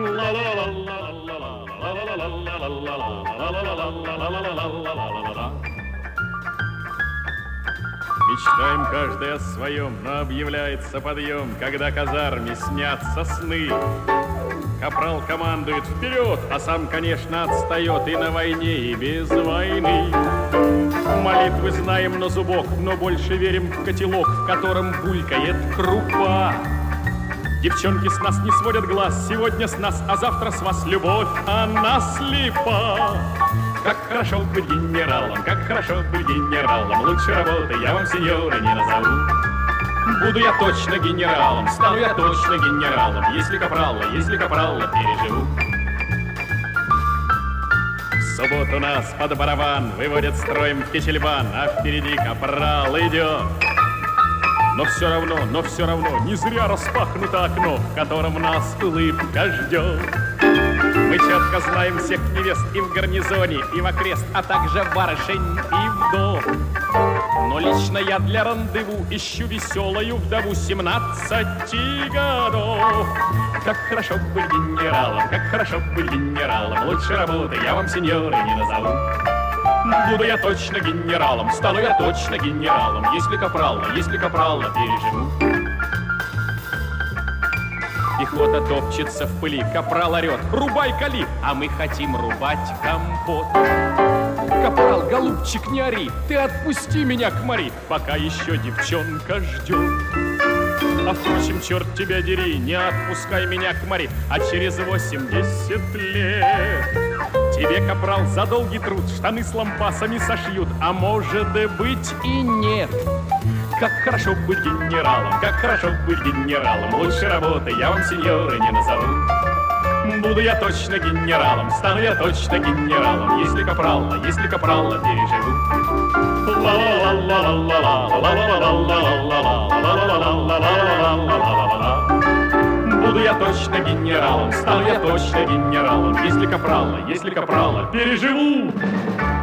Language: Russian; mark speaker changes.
Speaker 1: Мечтаем каждый о своем, но объявляется подъем, когда казарме снятся сны. Капрал командует вперед, а сам, конечно, отстает и на войне, и без войны. Молитвы знаем на зубок, но больше верим в котелок, в котором булькает крупа. Девчонки с нас не сводят глаз, сегодня с нас, а завтра с вас любовь, она слепа. Как хорошо быть генералом, как хорошо быть генералом, лучше работы я вам, сеньоры, не назову. Буду я точно генералом, стану я точно генералом, если капрала переживу. В субботу нас под барабан выводят строем в Кичельбан, а впереди капрал идет. Но все равно, не зря распахнуто окно, в котором нас улыбка ждет. Мы четко знаем всех невест и в гарнизоне, и в окрест, а также барышень и вдов. Но лично я для рандеву ищу веселую вдову 17 годов. Как хорошо быть генералом, как хорошо быть генералом, лучше работы я вам, сеньоры, не назову. Буду я точно генералом, стану я точно генералом, если капрала переживу. Пехота топчется в пыли, капрал орет: рубай, кали, а мы хотим рубать компот. Капрал, голубчик, не ори, ты отпусти меня к Мари, пока еще девчонка ждет. А впрочем, черт тебя дери, не отпускай меня к Мари, а через 80 лет тебе, капрал, за долгий труд штаны с лампасами сошьют, а может быть и нет. Как хорошо быть генералом, как хорошо быть генералом, лучше работы я вам, сеньоры, не назову. Буду я точно генералом, стану я точно генералом, если капрала переживу. Буду я точно генералом, стану я точно генералом, если капрала переживу.